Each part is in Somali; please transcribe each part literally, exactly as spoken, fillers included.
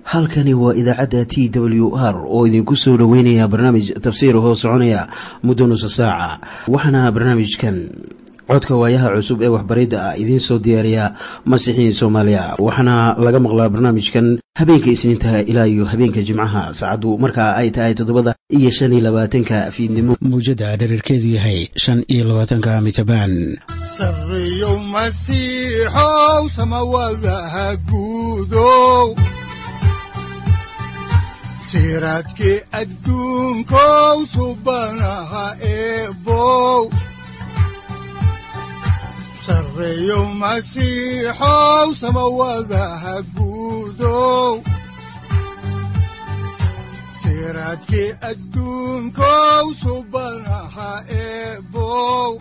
halkani waa idaacadda T W R oo idinku soo dhaweynaya barnaamij tafsiir hoo soconaya muddo nusu saaca. Waxaana barnaamijkan codka waayaha cusub ee waxbaridda ah idiin soo diyaariya Masiixiin Soomaaliya. Waxaana laga maqlaa barnaamijkan habeenka Isniinta ilaa iyo habeenka Jimcaha saacadu marka ay tahay toddobada iyo shan iyo labaatanka fiidnimo. Muujada dhererkeedu yahay shan iyo labaatanka mitabaan. Sarriyo Masiixow samawadaha guudow siraadkii adduunkow subanaha eebow sarreeyo Masiixow samawadaha guudow siraadkii adduunkow subanaha eebow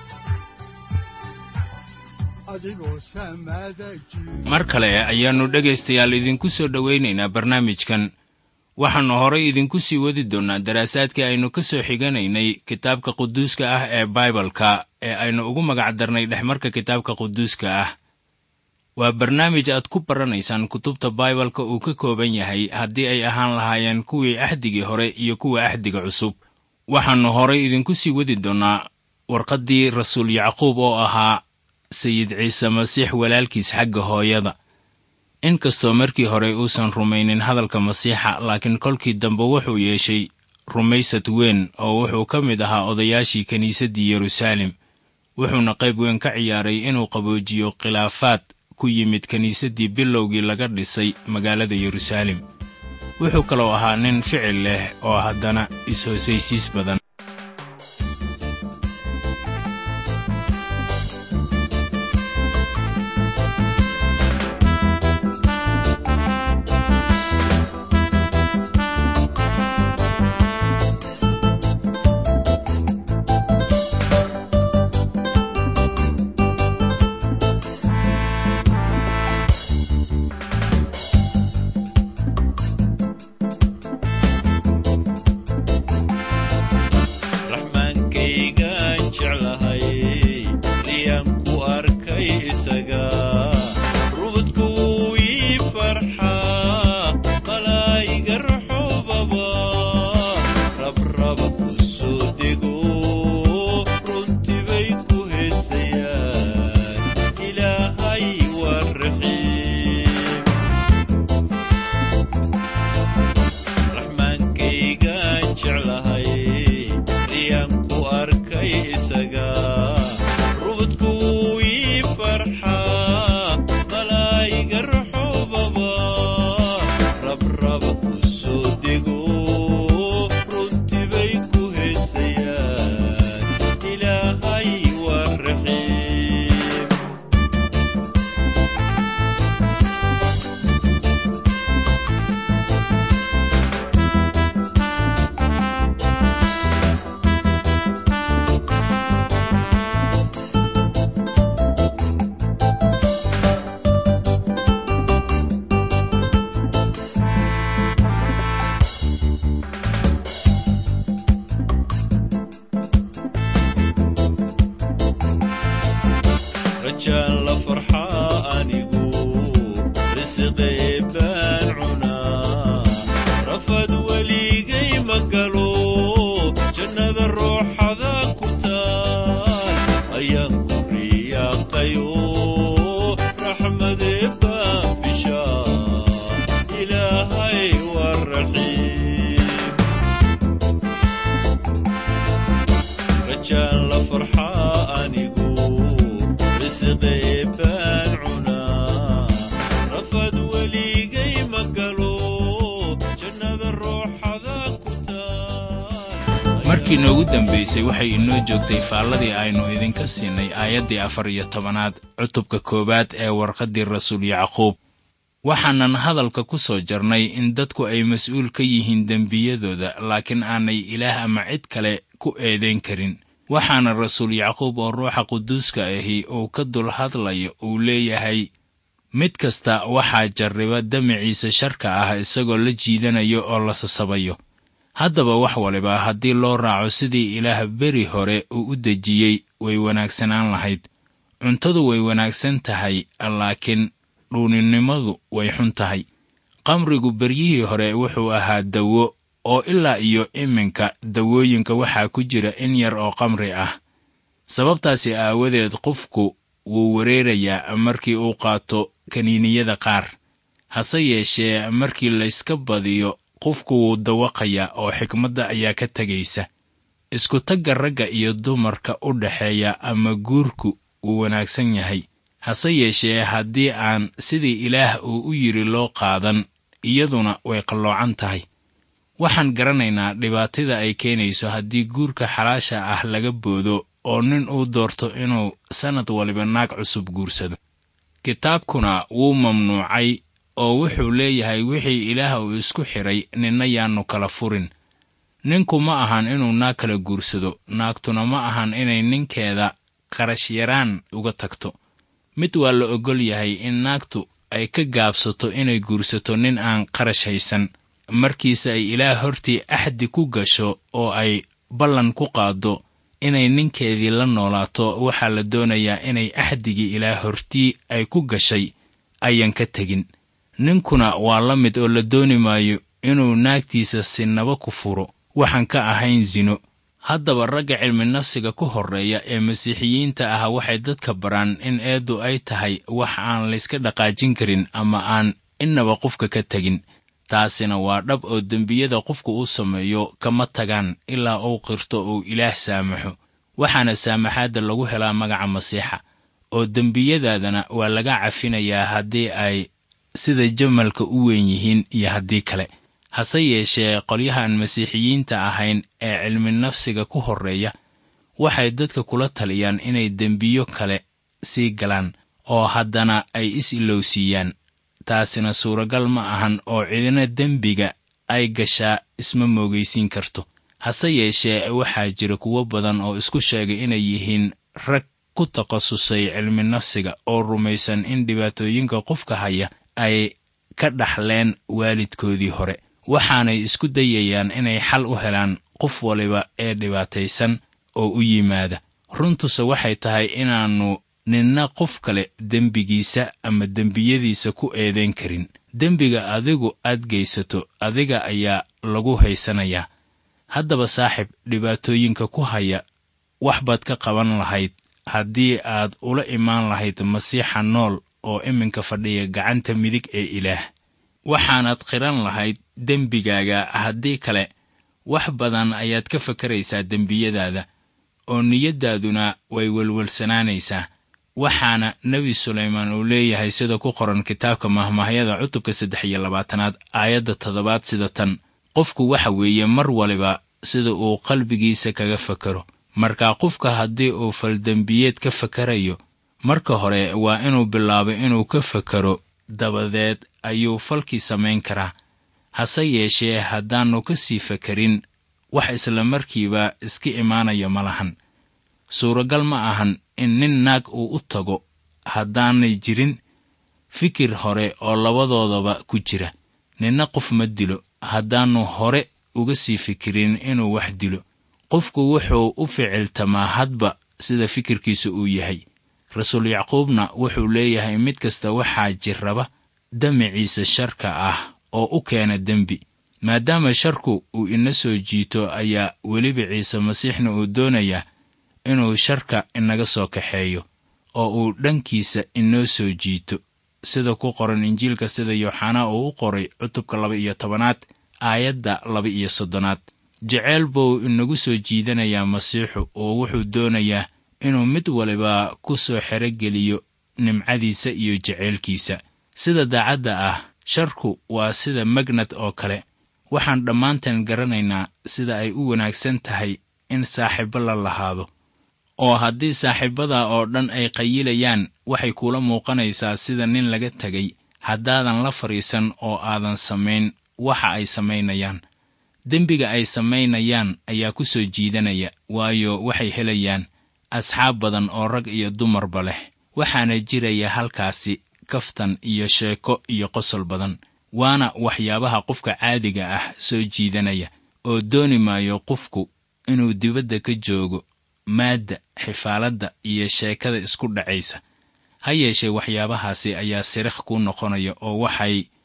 mar kale ayaannu dhegaystayaal idinku soo dhowaynaynaa barnaamijkan. waxaannu horay idinku sii wadi doonnaa daraasaadkii aynu ka soo xiganaynay kitaabka quduuska ah ee baibalka ee aynu ugu magac darnay dhexmarka kitaabka quduuska ah. waa barnaamij aad ku baranaysaan kutubta baibalka uu ka kooban yahay haddii ay ahaan lahaayeen kuwii axdigii hore iyo kuwa axdiga cusub. waxaannu horay idinku sii wadi doonnaa warqaddii rasuul yacquub oo ahaa sayid ciise masiix walaalkiis xagga hooyada. inkastoo markii hore uusan rumaynin hadalka masiixa, laakiin kolkii dambe wuxuu yeeshay rumaysad weyn oo wuxuu ka mid ahaa odayaashii kiniisaddii Yeruusaalem. wuxuuna qayb weyn ka ciyaaray inuu qaboojiyo khilaafaad ku yimid kiniisaddii bilowgii laga dhisay magaalada Yeruusaalem. wuxuu kaloo ahaa nin ficil leh oo haddana is-hoosaysiis badan. markii noogu dambaysay waxay inoo joogtay faalladii aynu idinka siinay aayaddii afar iyo tobanaad cutubka koowaad ee warqaddii rasuul yacquub. waxaanan hadalka ku soo jarnay in dadku ay mas'uul ka yihiin dembiyadooda, laakiin aanay ilaah ama cid kale ku eedayn karin. waxaana rasuul yacquub oo ruuxa quduuska ahi uu ka dul hadlayo uu leeyahay, mid kasta waxaa jarriba damaciisa sharka ah isagoo la jiidanayo oo la sasabayo. haddaba wax waliba haddii loo raaco sidii ilaah beri hore uu u dejiyey way wanaagsanaan lahayd. cuntadu way wanaagsan tahay, laakiin dhuuninimadu way xun tahay. qamrigu beryihii hore wuxuu ahaa dawo, oo ilaa iyo iminka dawooyinka waxaa ku jira in yar oo qamri ah. sababtaasi aawadeed qofku wuu wareerayaa markii uu qaato kaniiniyada qaar. hase yeeshee markii layska badiyo qofku wuu dawaqayaa oo xikmadda ayaa ka tegaysa. isku tagga ragga iyo dumarka u dhaxeeya ama guurku wuu wanaagsan yahay. hase yeeshee haddii aan sidii Ilaah uu u yiri loo qaadan, iyaduna way qalloocan tahay. waxaan garanaynaa dhibaatada ay keenayso haddii guurka xalaasha ah laga boodo oo nin uu doorto inuu sanad waliba naag cusub guursado. kitaabkuna wuu mamnuucay oo wuxuu leeyahay wixii Ilaah uu isku xiray ninna yaanu kala furin. ninku ma ahan inuu naag kala guursado, naagtuna ma ahan inay ninkeeda qarash yaraan uga tagto. mid waa la ogol yahay in naagtu ay ka gaabsato inay guursato nin aan qarash haysan, markiisa ay Ilaah hortii axdi ku gasho oo ay ballan ku qaado inay ninkeedii la noolaato. waxaa la doonayaa inay axdigii Ilaah hortii ay ku gashay ayan ka tegin. ninkuna waa la mid oo la dooni maayo inuu naagtiisa sinaba ku furo waxaan ka ahayn zino. haddaba ragga cilmi nafsiga ku horreeya ee masiixiyiinta ah waxay dadka baraan in eedu ay tahay wax aan layska dhaqaajin karin ama aan innaba qofka ka tegin. taasina waa dhab oo dembiyada qofku uu sameeyo kama tagaan ilaa uu qirto uu Ilaah saamaxo. waxaana saamaxaadda lagu helaa magaca Masiixa, oo dembiyadaadana waa laga cafinayaa haddii ay sida jamalka u weyn yihiin iyo haddii kale. hase yeeshee qolyahan masiixiyiinta ahayn ee cilmi nafsiga ku horreeya waxay dadka kula taliyaan inay dembiyo kale sii galaan oo haddana ay is-ilowsiiyaan. taasina suuragal ma ahan oo cidina dembiga ay gashaa isma moogaysiin karto. hase yeeshee waxaa jira kuwo badan oo isku sheegay inay yihiin rag ku takhasusay cilmi nafsiga oo rumaysan in dhibaatooyinka qofka haya ay ka dhaxleen waalidkoodii hore. waxaanay isku dayayaan inay xal u helaan qof waliba ee dhibaataysan oo u yimaada. runtuse waxay tahay inaannu ninna qof kale dembigiisa ama dembiyadiisa ku eedayn karin. dembiga adigu aad geysato adiga ayaa lagu haysanayaa. haddaba saaxib, dhibaatooyinka ku haya wax baad ka qaban lahayd haddii aad ula imaan lahayd Masiixa nool oo iminka fadhiya gacanta midig ee Ilaah. waxaanaad qiran lahayd dembigaaga, haddii kale wax badan ayaad ka fakaraysaa dembiyadaada oo niyaddaaduna way welwelsanaanaysaa. waxaana nebi Sulaymaan uu leeyahay sida ku qoran kitaabka mahmaahyada cutubka saddex iyo labaatanaad aayadda toddobaad sida tan: qofku waxa weeye mar waliba sida uu qalbigiisa kaga fakaro. markaa qofka haddii uu faldembiyeed ka fakarayo, marka hore waa inuu bilaabo inuu ka fakaro, dabadeed ayuu falkii samayn karaa. hase yeeshee haddaannu ka sii fakarin, wax isla markiiba iska imaanaya ma lahan. suuragal ma ahan in nin naag uu u tago haddaanay jirin fikir hore oo labadoodaba ku jira. ninna qof ma dilo haddaannu hore uga sii fikirin inuu wax dilo. qofku wuxuu u ficiltamaa hadba sida fikirkiisa uu yahay. rasuul Yacquubna wuxuu leeyahay mid kasta waxaa jirraba damiciisa sharka ah oo u keena dembi. maadaama sharku uu ina soo jiito ayaa weliba Ciise Masiixna uu doonayaa inuu sharka inaga soo kaxeeyo oo uu dhankiisa inoo soo jiito, sida ku qoran Injiilka sida Yooxanaa uu u qoray cutubka laba iyo tobanaad aayadda laba iyo soddonaad. jeceyl buu inagu soo jiidanayaa Masiixu oo wuxuu doonayaa inuu mid waliba ku soo xerogeliyo nimcadiisa iyo jeceylkiisa. sida daacadda ah, sharku waa sida magnad oo kale. waxaan dhammaanteen garanaynaa sida ay u wanaagsan tahay in saaxiibo la lahaado. oo haddii saaxiibada oo dhan ay qayilayaan, waxay kula muuqanaysaa sida nin laga tegay haddaadan la fariisan oo aadan samayn waxa ay samaynayaan. dembiga ay samaynayaan ayaa ku soo jiidanaya, waayo waxay helayaan asxaab badan oo rag iyo dumarba leh. waxaana jiraya halkaasi kaftan iyo sheeko iyo qosol badan. waana waxyaabaha qofka caadiga ah soo jiidanaya, oo dooni maayo qofku inuu dibadda ka joogo maadda, xifaaladda iyo sheekada isku dhacaysa. ha yeeshee waxyaabahaasi ayaa sirikh ku noqonaya oo waxay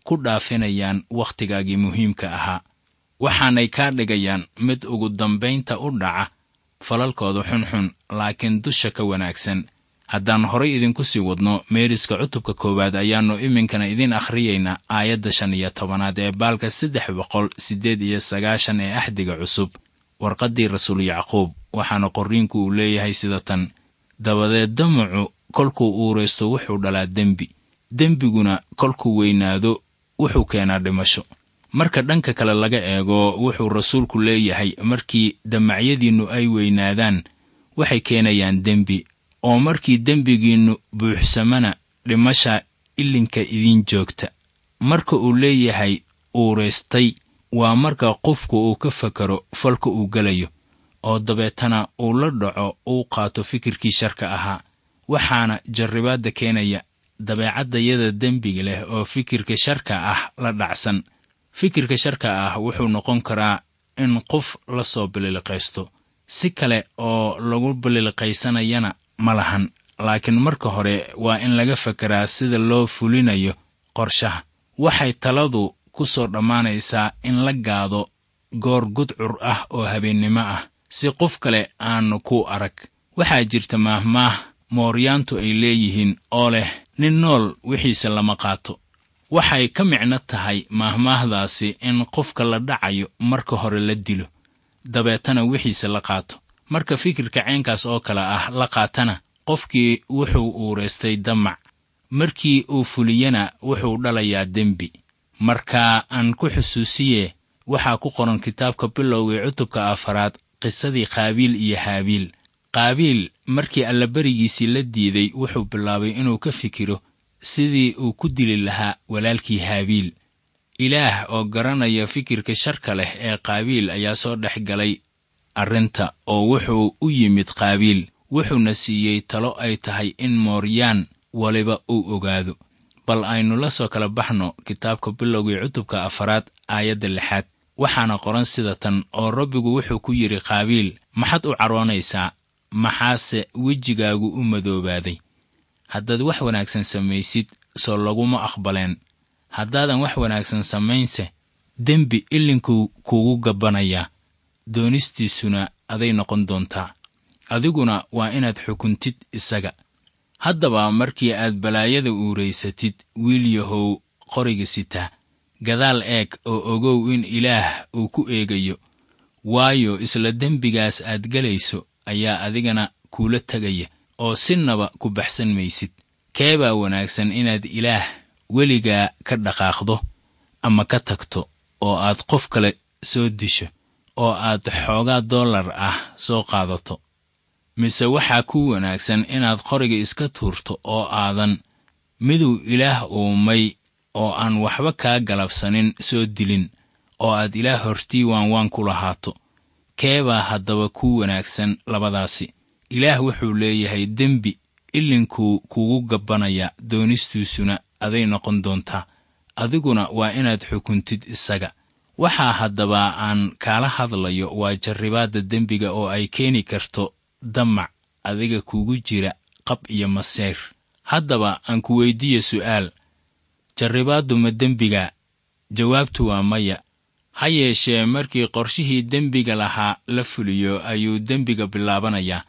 ku dhaafinayaan wakhtigaagii muhiimka ahaa, waxaanay kaa dhigayaan mid ugu dambaynta u dhaca falalkooda xunxun laakiin dusha ka wanaagsan. haddaan horay idinku sii wadno meeriska cutubka koowaad ayaannu iminkana idin akhriyaynaa aayadda shan iyo tobanaad ee baalka saddex boqol siddeed iyo sagaashan ee axdiga cusub, warqaddii rasuul yacquub, waxaana qorriinku uu leeyahay sida tan: dabadeed damacu kolkuu uuraysto wuxuu dhalaa dembi, dembiguna kolkuu weynaado wuxuu keenaa dhimasho. marka dhanka kale laga eego, wuxuu rasuulku leeyahay markii damacyadiinnu ay weynaadaan waxay keenayaan dembi, oo markii dembigiinnu buuxsamana dhimasha ilinka idin joogta. marka uu leeyahay uuraystay, waa marka qofku uu ka fakaro falka uu gelayo, oo dabeetana uu la dhaco uu qaato fikirkii sharka ahaa, waxaana jarribaadda keenaya dabeecaddayada dembiga leh oo fikirka sharka ah la dhacsan. fikirka sharka ah wuxuu noqon karaa in qof la soo bililiqaysto, si kale oo lagu bililiqaysanayana ma lahan, laakiin marka hore waa in laga fakaraa sida loo fulinayo qorshaha. waxay taladu ku soo dhammaanaysaa in la gaado goor gudcur ah oo habeennimo ah, si qof kale aanu ku arag. waxaa jirta maahmaah mooryaantu ay leeyihiin oo leh nin nool wixiisa lama qaato. waxay ka micno tahay maahmaahdaasi in qofka la dhacayo marka hore la dilo, dabeetana wixiisa la qaato. marka fikirka ceenkaas oo kale ah la qaatana, qofkii wuxuu uuraystay damac, markii uu fuliyana wuxuu dhalayaa dembi. marka aan ku xusuusiye, waxaa ku qoran kitaabka bilowgii cutubka afaraad qisadii qaabiil iyo haabiil. qaabiil markii allabarigiisii la diiday wuxuu bilaabay inuu ka fikiro sidii uu ku dili lahaa walaalkii haabiil. ilaah oo garanaya fikirka sharka leh ee qaabiil ayaa soo dhex galay arrinta, oo wuxuu u yimid qaabiil, wuxuuna siiyey talo ay tahay in mooryaan waliba uu ogaado. bal aynu la soo kala baxno kitaabka bilowgii cutubka afaraad aayadda lixaad. waxaana qoran sida tan: oo rabbigu wuxuu ku yidhi qaabiil, maxaad u caroonaysaa? maxaase wejigaagu u madoobaaday? haddaad wax wanaagsan samaysid, soo laguma aqbaleen; haddaadan wax wanaagsan samaynse, dembi ilinkuu kuugu gabbanayaa, doonistiisuna aday noqon doontaa. adiguna waa inaad xukuntid isaga. haddaba markii aad balaayada uuraysatid, wiil yahow qoriga sitaa, gadaal eeg oo ogow in ilaah uu ku eegayo, waayo isla dembigaas aad gelayso ayaa adigana kuula tegaya, oo sinaba ku baxsan maysid. keebaa wanaagsan inaad ilaah weligaa ka dhaqaaqdo ama ka tagto, oo aad qof kale soo disho, oo aad xoogaa dollar ah soo qaadato, mise waxaa ku wanaagsan inaad qoriga iska tuurto oo aadan miduu ilaah uumay oo aan waxba kaa galabsanin soo dilin, oo aad ilaah hortii waanwaan ku lahaato. keebaa haddaba ku wanaagsan labadaasi? ilaah wuxuu leeyahay dembi ilinkuu kuugu gabbanaya, doonistiisuna aday noqon doontaa. adiguna waa inaad xukuntid isaga. waxaa haddaba aan kaala hadlayo waa jarribaadda dembiga oo ay keeni karto damac adiga kuugu jira qab iyo masayr. haddaba aan ku weyddiiyo su'aal: jarribaaddu ma dembiga? jawaabtu waa maya. ha yeeshee markii qorshihii dembiga lahaa la fuliyo ayuu dembiga bilaabanayaa.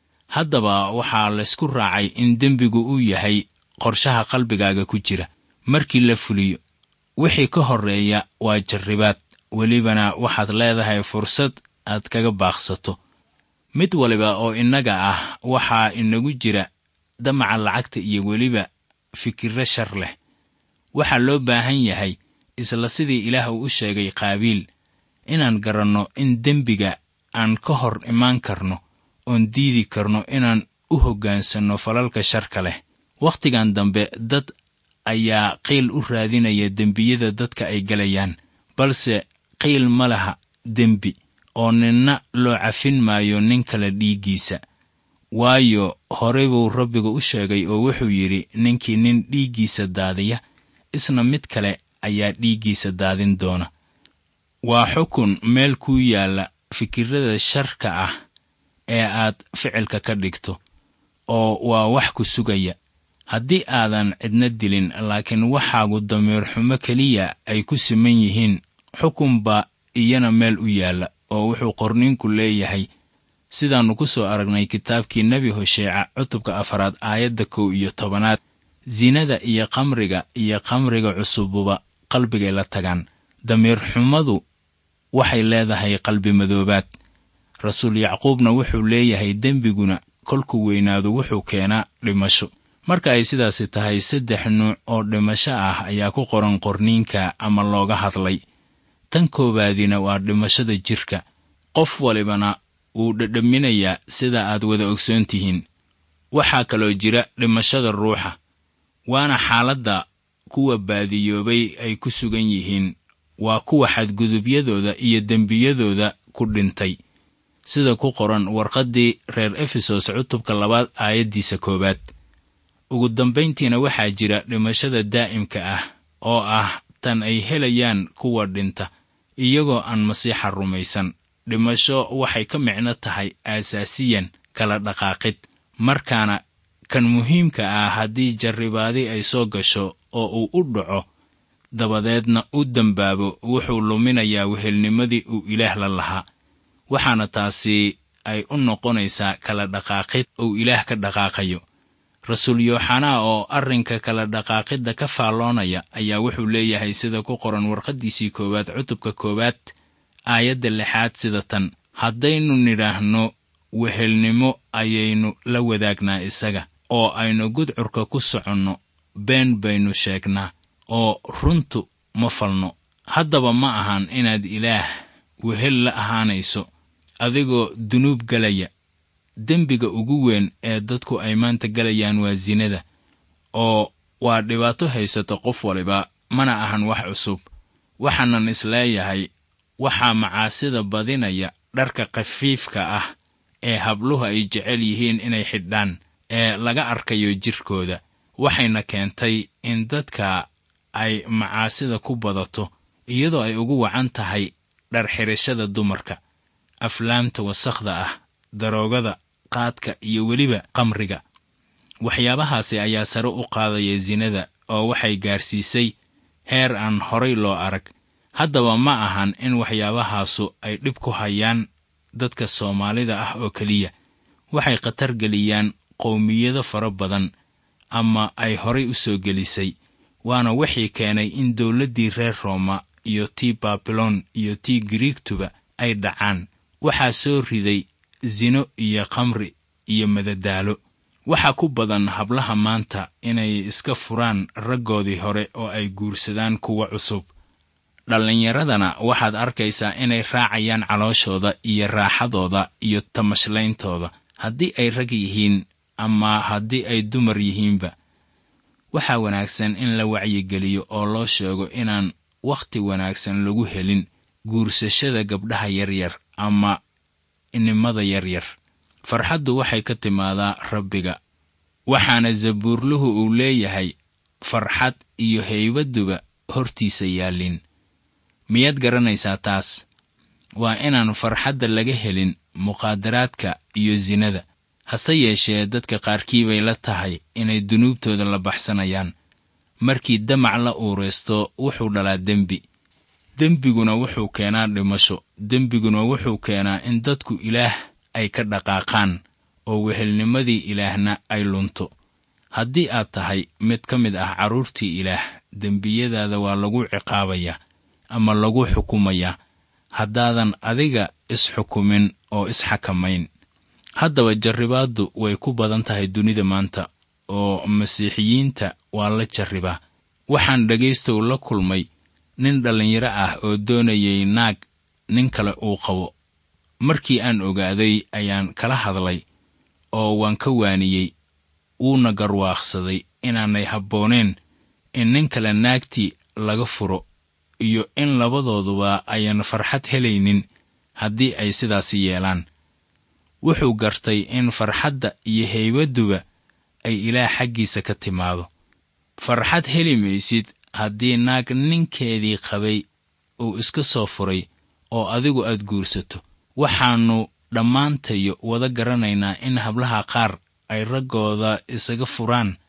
haddaba waxaa laysku raacay in dembigu uu yahay qorshaha qalbigaaga ku jira. markii la fuliyo, wixii ka horreeya waa jarribaad, welibana waxaad leedahay fursad aad kaga baaqsato. mid waliba oo innaga ah waxaa inagu jira damaca lacagta iyo weliba fikirro shar leh. waxaa loo baahan yahay, isla sidii ilaah uu u sheegay qaabiil, inaan garanno in dembiga aan ka hor imaan karno, oon diidi karno inaan u hoggaansanno falalka sharka leh. wakhtigan dambe dad ayaa qiil u raadinaya dembiyada dadka ay gelayaan, balse qiil ma laha dembi, oo ninna loo cafin maayo nin kale dhiiggiisa. waayo horey buu rabbigu u sheegay oo wuxuu yidhi, ninkii nin dhiiggiisa daadiya, isna mid kale ayaa dhiiggiisa daadin doona. waa xukun meel ku yaalla fikirrada sharka ah ee aad ficilka ka dhigto, oo waa wax ku sugaya. haddii aadan cidna dilin laakiin waxaagu dameer xumo keliya ay ku siman yihiin, xukunba iyana meel u yaalla oo wuxuu qorniinku leeyahay sidaannu ku soo aragnay kitaabkii nebi hosheeca cutubka afaraad aayadda kow iyo tobanaad. zinada iyo qamriga iyo qamriga cusububa qalbigay la tagaan. dameer xumadu waxay leedahay qalbi madoobaad. rasuul yacquubna wuxuu leeyahay dembiguna kolku weynaadu wuxuu keenaa dhimasho. marka ay sidaasi tahay, saddex nuuc oo dhimasho ah ayaa ku qoran qorniinka ama looga hadlay. tan koowaadina waa dhimashada jirka. qof walibana wuu dhadhaminayaa sida aad wada ogsoon tihiin. waxaa kaloo jira dhimashada ruuxa, waana xaaladda kuwa baadiyoobay ay ku sugan yihiin. waa kuwa xadgudubyadooda iyo dembiyadooda ku dhintay, sida ku qoran warqaddii reer efesos cutubka labaad aayaddiisa koowaad. ugu dambayntiina waxaa jira dhimashada daa'imka ah oo ah tan ay helayaan kuwa dhinta iyagoo aan masiixa rumaysan. dhimasho waxay ka micno tahay aasaasiyan kala dhaqaaqid. markaana kan muhiimka ah haddii jarribaadi ay soo gasho oo uu u dhaco dabadeedna u dambaabo, wuxuu luminayaa wehelnimadii uu ilaah la lahaa. waxaana taasi ay u noqonaysaa kala dhaqaaqid uu ilaah ka dhaqaaqayo. rasuul yooxanaa oo arrinka kala dhaqaaqidda ka faalloonaya ayaa wuxuu leeyahay sida ku qoran warqaddiisii koowaad cutubka koowaad aayadda lixaad sida tan: haddaynu nidhaahno wehelnimo ayaynu la wadaagnaa isaga, oo aynu gudcurka ku soconno, been baynu sheegnaa oo runtu ma falno. haddaba ma ahan inaad ilaah wehel la ahaanayso adigoo dunuub galaya. dembiga ugu weyn ee dadku ay maanta galayaan waa zinada, oo waa dhibaato haysata qof waliba, mana ahan wax cusub. waxaanan isleeyahay waxaa macaasida badinaya dharka khafiifka ah ee habluhu ay jecel yihiin inay xidhaan, ee laga arkayo jirkooda. waxayna keentay in dadka ay macaasida ku badato, iyadoo ay ugu wacan tahay dhar xirashada dumarka, aflaamta wasakhda ah, daroogada, qaadka iyo weliba qamriga. waxyaabahaasi ayaa sare u qaadaya zinada, oo waxay gaarsiisay heer aan horay loo arag. haddaba ma ahan in waxyaabahaasu ay dhib ku hayaan dadka Soomaalida ah oo keliya. waxay khatar geliyaan qowmiyado fara badan ama ay horay u soo gelisay. waana wixii keenay in dawladdii reer Rooma iyo tii Baabilon iyo tii Giriigtuba ay dhacaan. waxaa soo riday zino iyo khamri iyo madadaalo. waxaa ku badan hablaha maanta inay iska furaan raggoodii hore oo ay guursadaan kuwa cusub. dhallinyaradana waxaad arkaysaa inay raacayaan calooshooda iyo raaxadooda iyo tamashleyntooda, haddii ay rag yihiin ama haddii ay dumar yihiinba. waxaa wanaagsan in la wacyigeliyo oo loo sheego inaan wakhti wanaagsan lagu helin guursashada gabdhaha yaryar ama inimada yaryar. farxaddu waxay ka timaadaa Rabbiga, waxaana zabuurluhu uu leeyahay farxad iyo haybaduba hortiisa yaalin. miyaad garanaysaa taas? waa inaan farxadda laga helin muqaadaraadka iyo zinada. hase yeeshee dadka qaarkii bay la tahay inay dunuubtooda la baxsanayaan. markii damac la uureysto wuxuu dhalaa dembi. dembiguna wuxuu keenaa dhimasho. dembiguna wuxuu keenaa in dadku ilaah ay ka dhaqaaqaan oo wehelnimadii ilaahna ay lunto. haddii aad tahay mid ka mid ah carruurtii ilaah, dembiyadaada waa lagu ciqaabayaa ama lagu xukumayaa haddaadan adiga isxukumin oo isxakamayn. haddaba jarribaaddu way ku badan tahay dunida maanta, oo masiixiyiinta waa la jarribaa. waxaan dhegaystow la kulmay nin dhallinyaro ah oo doonayay naag nin kale uu qabo. markii aan ogaaday ayaan kala hadlay oo waan ka waaniyey. wuuna garwaaqsaday inaanay habbooneen in nin kale naagtii laga furo, iyo in labadooduba ayan farxad helaynin haddii ay sidaasi yeelaan. wuxuu gartay in farxadda iyo haybaduba ay ilaah xaggiisa ka timaado. farxad heli maysid haddii naag ninkeedii qabay uu iska soo furay oo adigu aad guursato. waxaannu dhammaantayo wada garanaynaa in hablaha qaar ay raggooda isaga furaan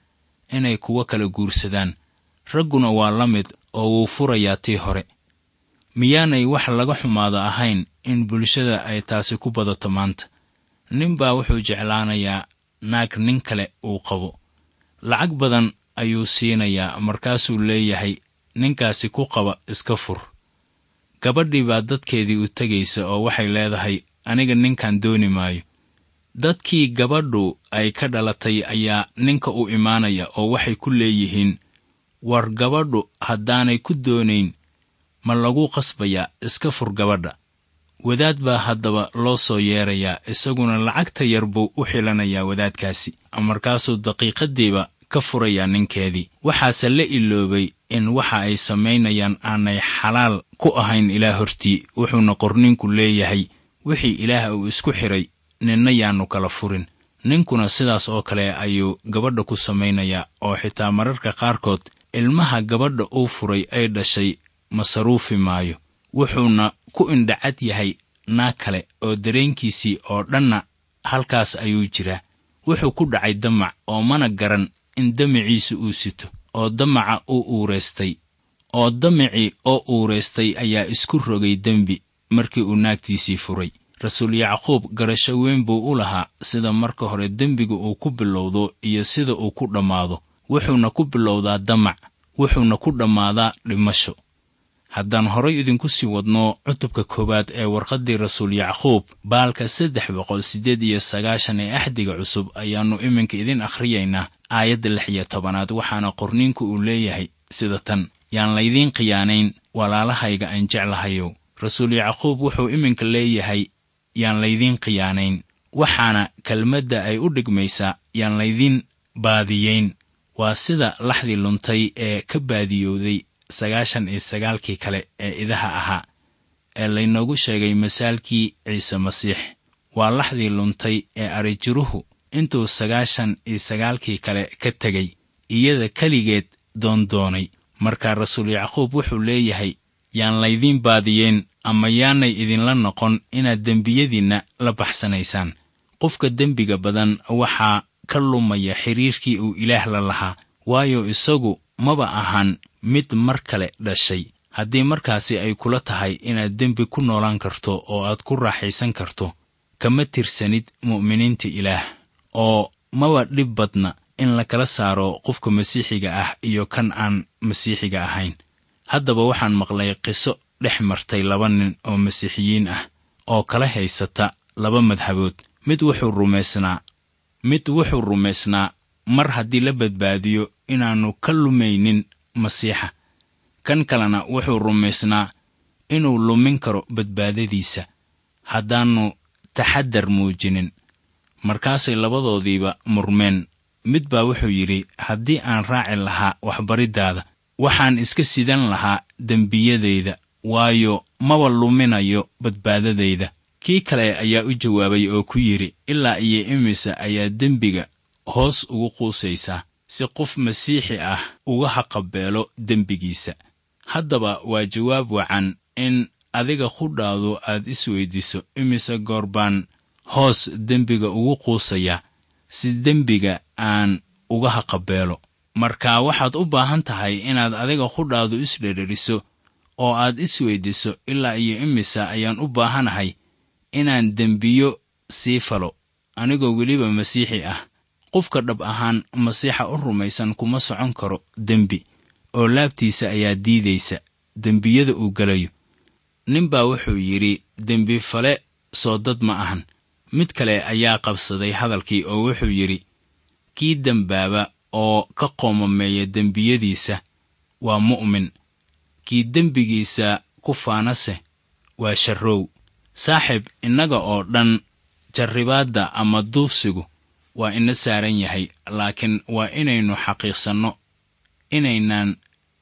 inay kuwa kala guursadaan. Ragguna waa la mid oo wuu furayaa tii hore. Miyaanay wax laga xumaado ahayn in bulshada ay taasi ku badato maanta? Nin baa wuxuu jeclaanayaa naag nin kale uu qabo. Lacag badan ayuu siinayaa, markaasuu leeyahay ninkaasi ku qaba iska fur. Gabadhii baa dadkeedii u tegaysa oo waxay leedahay aniga ninkan dooni maayo. Dadkii gabadhu ay ka dhalatay ayaa ninka u imaanaya oo waxay ku leeyihiin, war gabadhu haddaanay ku doonayn ma lagu qasbayaa iska fur gabadha. Wadaad baa haddaba loo soo yeerayaa, isaguna lacagta yar buu u xilanayaa wadaadkaasi, markaasuu daqiiqadiiba ka furayaa ninkeedii. Waxaase la iloobay in waxa ay samaynayaan aanay xalaal ku ahayn Ilaah hortii. Wuxuuna qorninku leeyahay wixii Ilaah uu isku xiray ninna yaanu kala furin. Ninkuna sidaas oo kale ayuu gabadha ku samaynayaa, oo xitaa mararka qaarkood ilmaha gabadha uu furay ay dhashay masaruufi maayo. Wuxuuna ku indhacad yahay naag kale oo dareenkiisii oo dhanna halkaas ayuu jiraa. Wuxuu ku dhacay damac oo mana garan in damaciisa uu sito, oo damaca uu uureystay. oo damicii oo uureystay ayaa isku rogay dembi markii uu naagtiisii furay. Rasuul Yacquub garasho weyn buu u lahaa sida marka hore dembiga uu ku bilowdo iyo sida uu ku dhammaado. Wuxuuna ku bilowdaa damac, wuxuuna ku dhammaadaa dhimasho. Haddaan horay idinku sii wadno cutubka koowaad ee warqaddii Rasuul Yacquub, baalka saddex boqol siddeed iyo sagaashan ee Axdiga Cusub, ayaannu iminka idin akhriyaynaa aayadda lix iyo tobanaad. Waxaana qorniinku uu leeyahay sida tan: yaan laydiin khiyaanayn walaalahayga aan jeclahayow. Rasuul Yacquub wuxuu iminka leeyahay yaan laydiin khiyaanayn, waxaana kelmadda ay u dhigmaysaa yaan laydiin baadiyeyn. Waa sida laxdii luntay ee ka baadiyowday sagaashan iyo sagaalkii kale ee idaha ahaa ee laynoogu sheegay masaalkii Ciise Masiix. Waa laxdii luntay ee arijiruhu intuu sagaashan iyo sagaalkii kale ka tegay iyada keligeed doondoonay. Markaa Rasuul Yacquub wuxuu leeyahay yaan laydiin baadiyeyn ama yaanay idinla noqon inaad dembiyadiinna la baxsanaysaan. Qofka dembiga badan waxaa ka lumaya xiriirkii uu Ilaah la lahaa, waayo isagu maba ahan mid mar kale dhashay. Haddii markaasi ay kula tahay inaad dembi ku noolaan karto oo aad ku raaxaysan karto, kama tirsanid mu'miniinta Ilaah, oo maba dhib badna in la kala saaro qofka Masiixiga ah iyo kan aan Masiixiga ahayn. Haddaba waxaan maqlay qiso dhex martay laba nin oo Masiixiyiin ah oo kala haysata laba madhabood. Mid wuxuu rumaysnaa mid wuxuu rumaysnaa mar haddii la badbaadiyo inaannu ka lumaynin Masiixa. Kan kalena wuxuu rumaysnaa inuu lumin karo badbaadadiisa haddaannu taxaddar muujinin. Markaasay labadoodiiba murmeen. Mid baa wuxuu yidhi, haddii aan raaci lahaa waxbariddaada, waxaan iska sidan lahaa dembiyadayda, waayo maba luminayo badbaadadayda. Kii kale ayaa u jawaabay oo ku yidhi, ilaa iyo imise ayaa dembiga hoos ugu quusaysaa si qof Masiixi ah uga haqabeelo dembigiisa. Haddaba waa jawaab wacan in adiga qudhaadu aad isweydiiso, imise goor baan hoos dembiga ugu quusayaa si dembiga aan uga haqabeelo. Markaa waxaad u baahan tahay inaad adiga qudhaadu isdhereriso oo aad isweydiiso, ilaa iyo imise ayaan u baahanahay inaan dembiyo sii falo anigoo weliba Masiixi ah. Qofka dhab ahaan Masiixa u rumaysan kuma socon karo dembi, oo laabtiisa ayaa diidaysa dembiyada uu galayo. Nin baa wuxuu yidhi, dembi fale soo dad ma ahan. Mid kale ayaa qabsaday hadalkii oo wuxuu yidhi, kii dembaaba oo ka qoomameeya dembiyadiisa waa mu'min, kii dembigiisa ku faanase waa sharrow. Saaxiib, innaga oo dhan jarribaadda ama duufsigu waa ina saaran yahay, laakiin waa inaynu xaqiiqsanno inaynaan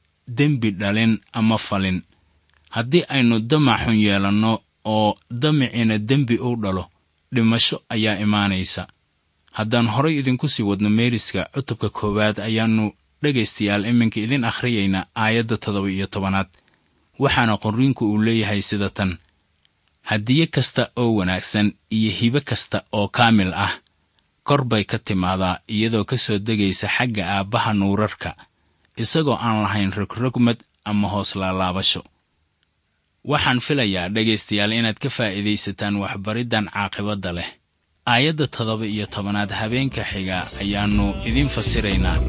dembi dhalin ama falin. Haddii aynu damac xun yeelanno oo damicina dembi u dhalo, dhimasho ayaa imaanaysa. Haddaan horay idinku sii wadno meeriska cutubka koowaad, ayaannu dhegaystayaal iminka idin akhriyaynaa aayadda toddoba iyo tobanaad. Waxaana qorriinku uu leeyahay sida tan: hadiye kasta oo wanaagsan iyo hibe kasta oo kaamil ah kor bay ka timaadaa iyadoo ka soo degaysa xagga aabbaha nuurarka, isagoo aan lahayn rogrogmad ama hoos laalaabasho. waxaan filayaa dhegaystayaal inaad ka faa'iidaysataan waxbariddan caaqibadda leh. aayadda toddoba iyo tobanaad habeenka xiga ayaannu idin fasiraynaa.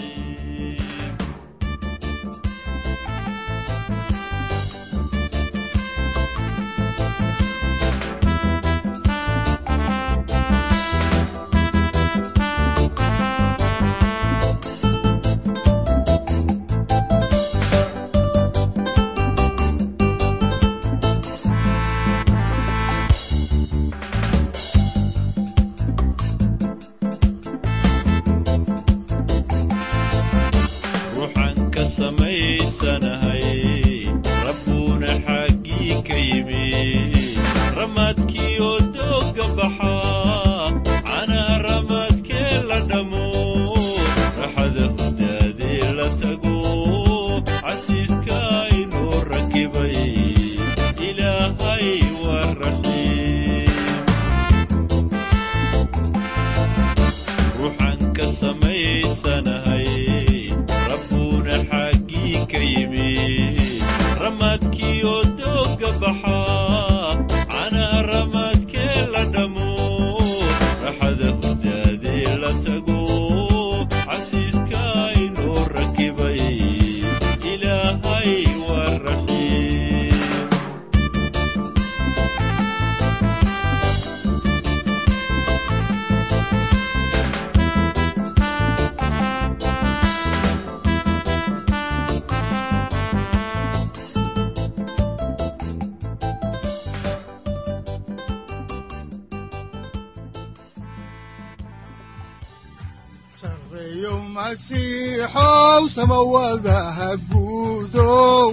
sareeyo masiixow samawadaha guudow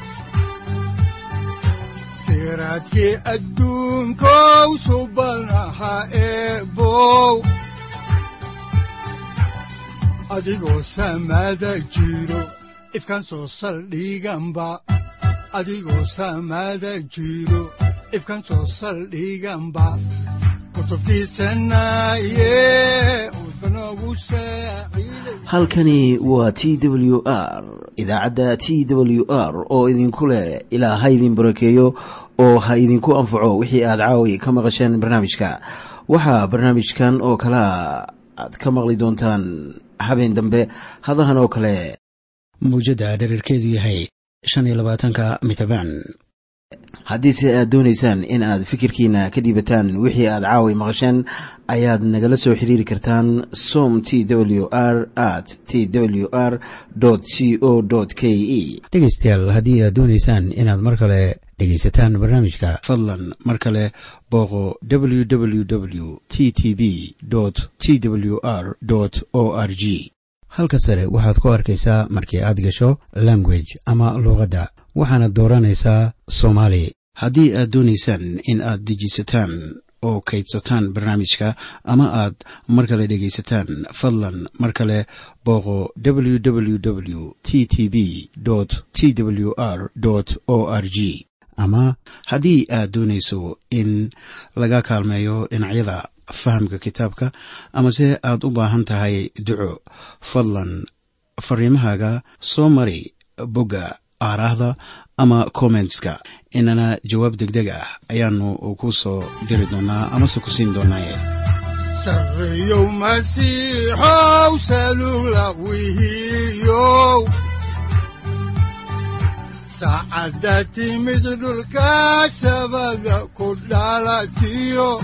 siraadkii adduunkow subanaha eebow adigoo samada jiro ifkan soo saldhiganba adigoo samada jiro ifkan soo saldhiganba halkani waa T W R idaacadda T W R oo idinku leh ilaa ha idin barakeeyo oo ha idinku anfaco wixii aad caawi ka maqasheen barnaamijka. waxaa barnaamijkan oo kala aad ka maqli doontaan habeen dambe hadahan oo kale mawjadda dhererkeedu yahay shan iyo labaatanka mitabaan. haddii se aad doonaysaan in aad fikirkiina ka dhiibataan wixii aad caawi maqasheen ayaad nagala soo xiriiri kartaan som t w r at t w r c o k e. dhegaystayaal haddii aad doonaysaan inaad mar kale dhegaysataan barnaamijka fadlan mar kale booqo w w w t t b t w r o r g. halka sare waxaad ku arkaysaa markii aad gasho language ama luuqadda waxaana dooranaysaa Soomaali. haddii aad doonaysaan in aad dejisataan oo kaydsataan barnaamijka ama aad mar kale dhegaysataan fadlan mar kale booqo w w w t t b t w r o r g. ama haddii aad doonayso in laga kaalmeeyo dhinacyada fahamka kitaabka ama se aad u baahan tahay duco fadlan fariimahaaga soo mari bogga aaraahda ama commentska inana jawaab degdeg ah ayaanu ku soo diri doonaa ama se ku siin doonaaye. sareeyow masiixow salula wihiyow saacadda timid dhulka sabada ku dhalatiyo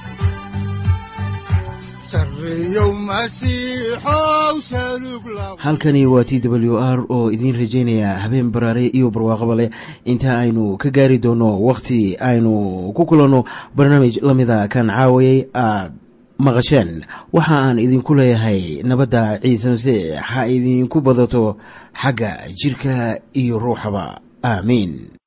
halkani waa T W R oo idiin rajaynaya habeen baraare iyo barwaaqaba leh inta aynu ka gaari doono wakhti aynu ku kulanno barnaamij la mida kan caawayay aad maqasheen. waxa aan idinku leeyahay nabadda ciise masiix ha idinku badato xagga jirka iyo ruuxaba. aamiin.